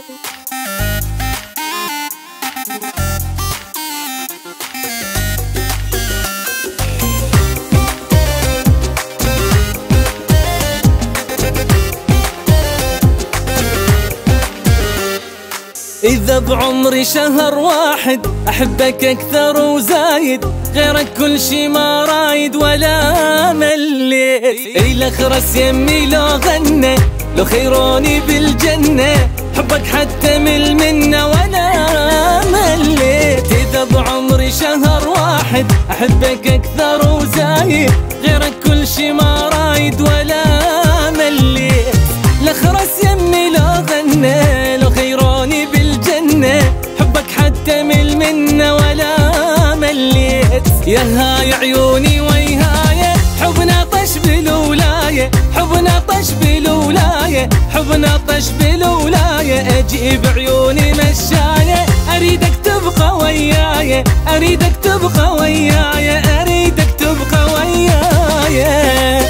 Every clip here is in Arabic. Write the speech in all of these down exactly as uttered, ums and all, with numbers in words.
إذا بعمري شهر واحد أحبك أكثر وزايد، غيرك كل شي ما رايد ولا مليت. إلى خرس يمي لو غنى لو خيروني بالجنة، حبك حتى مل منه ولا مليت. إذا بعمري شهر واحد أحبك أكثر وزايد، غيرك كل شي ما رايد ولا مليت. لخرس يمي لو غنى لو خيروني بالجنة، حبك حتى مل منه ولا مليت. يا هاي عيوني ويهاي حبنا طش بالولاية، حبنا طش بالولاية، حبنا طش بالولاية. أجيب عيوني مشاية أريدك تبقى وياي، أريدك تبقى وياي، أريدك تبقى وياي.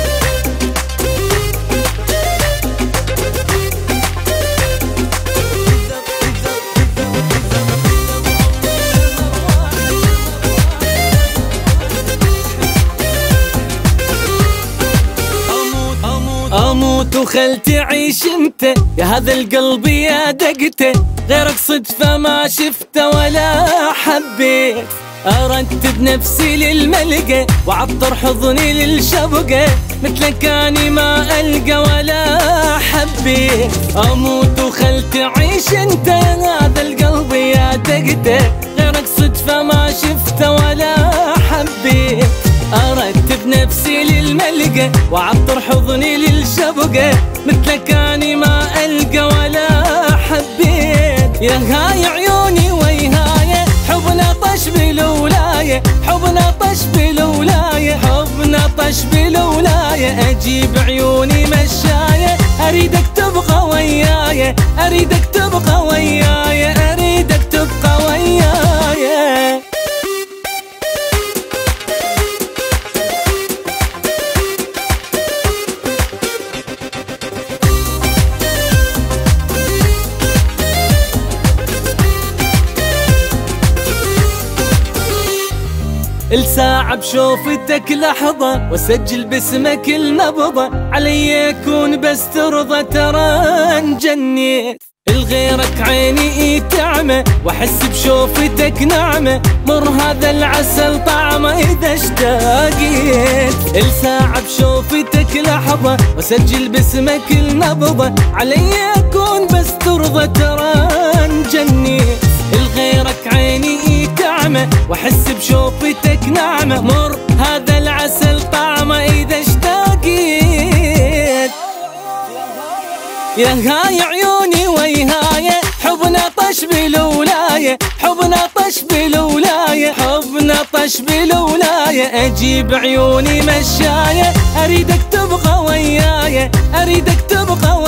أموت وخل تعيش انت يا هذا القلب يا دقته، غيرك صدفة ما شفته ولا حبيت. أرتب نفسي للملقى وعطر حضني للشبقة، مثلك أني ما ألقى ولا حبيت. أموت وخل تعيش انت يا هذا القلب يا دقته، غيرك صدفة ما شفته ولا حبيت. أرتب نفسي للملقى وعطر حضني للشبقة، مثلك أني ما ألقى ولا حبيت. يا هاي عيوني ويهاي حبنا طش بالولاية، حبنا طش بالولاية، حبنا طش بالولاية. أجيب عيوني مشاية أريدك تبقى وياي، أريدك تبقى وياي، أريدك تبقى وياي. الساعة بشوفتك لحظة واسجل باسمك النبضة، علي يكون بس ترضى ترى انجنيت. الغيرك عيني تعمى واحس بشوفتك نعمة، مر هذا العسل طعمه اذا اشتاقيت. الساعة بشوفتك لحظة واسجل باسمك النبضة، علي يكون بس ترضى ترى انجنيت. الغيرك عيني تعمى واحس بشوفتك نعمة، مر هذا العسل طعمه اذا اشتاقيت. يا هاي عيوني ويهاي حبنا طش بالولاية، حبنا طش بالولاية، حبنا طش بالولاية. أجيب عيوني مشاية أريدك تبقى وياي، أريدك تبقى وياي.